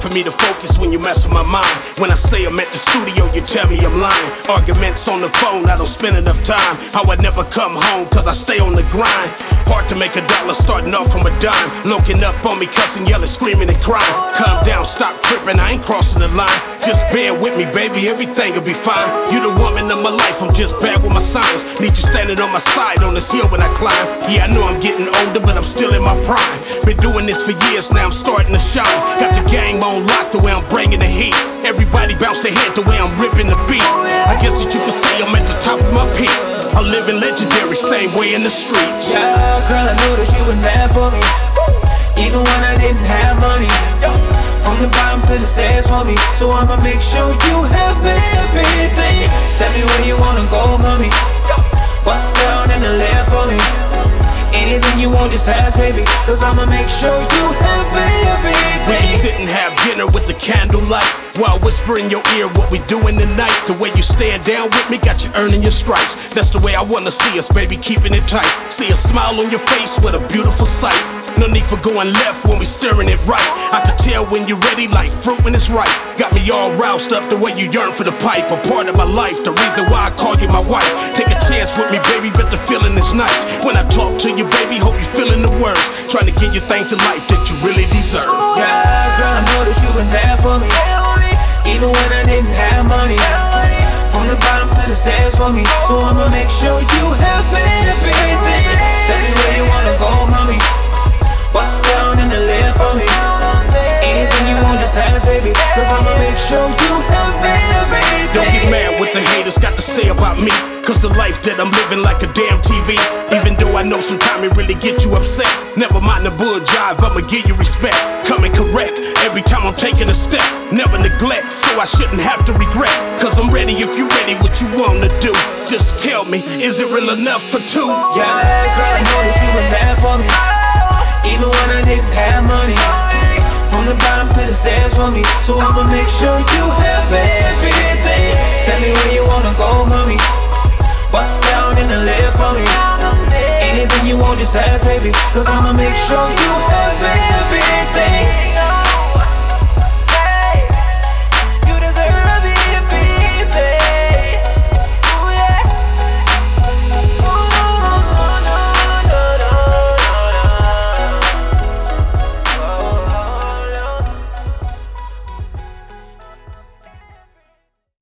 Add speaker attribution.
Speaker 1: for me to focus when you mess with my mind. When I say I'm at the studio, you tell me I'm lying. Arguments on the phone, I don't spend enough time. How I never come home, cause I stay on the grind. Hard to make a dollar starting off from a dime. Looking up on me, cussing, yelling, screaming and crying. Calm down, stop tripping, I ain't crossing the line. Just bear with me, baby, everything will be fine. You the woman of my life, I'm just bad with my signs. Need you standing on my side on this hill when I climb. Yeah, I know I'm getting older, but I'm still in my prime. Been doing this for years, now I'm starting to shine. Got the game on lock, the way I'm bringing the heat. Everybody bounce their head the way I'm ripping the beat. I guess that you could say I'm at the top of my peak. I live in legendary, same way in the streets.
Speaker 2: Yeah, girl, I knew that you were there for me, even when I didn't have money. From the bottom to the stairs for me, so I'ma make sure you have everything. Tell me where you wanna go, mommy. Bust down in the left for me. Anything you want, just ask, baby, cause I'ma make sure you have everything.
Speaker 1: We can sit and have dinner with the candlelight, while whisper in your ear what we doing tonight. The way you stand down with me got you earning your stripes. That's the way I wanna see us, baby, keeping it tight. See a smile on your face, what a beautiful sight. No need for going left when we stirring it right. I can tell when you're ready, like fruit when it's ripe. Got me all roused up the way you yearn for the pipe. A part of my life, the reason why I call you my wife. Take a chance with me, baby, but the feeling is nice. When I talk to you, baby, hope you're feeling the words. Trying to give you things in life that you really deserve.
Speaker 2: Yeah, girl, I know that you been there for me, even when I didn't have money. From the bottom to the stairs for me, so I'ma make sure you have everything. Tell me where you wanna go, mommy. Bust down in the left for me. Anything you want, just ask, baby, cause I'ma make sure you have everything.
Speaker 1: Don't get mad what the haters got to say about me, cause the life that I'm living like a damn TV. Even though I know sometimes it really get you upset, never mind the bull jive, I'ma give you respect. Coming correct every time I'm taking a step. Never neglect, so I shouldn't have to regret. Cause I'm ready if you ready, what you wanna do. Just tell me, is it real enough for two?
Speaker 2: Yeah, girl, I know that you been there for me, even when I didn't have money. From the bottom to the stairs for me, so I'ma make sure you have everything. Tell me where you wanna go, mommy. Bust down in the left for me. Anything you want, just ask, baby, cause I'ma make sure you have everything.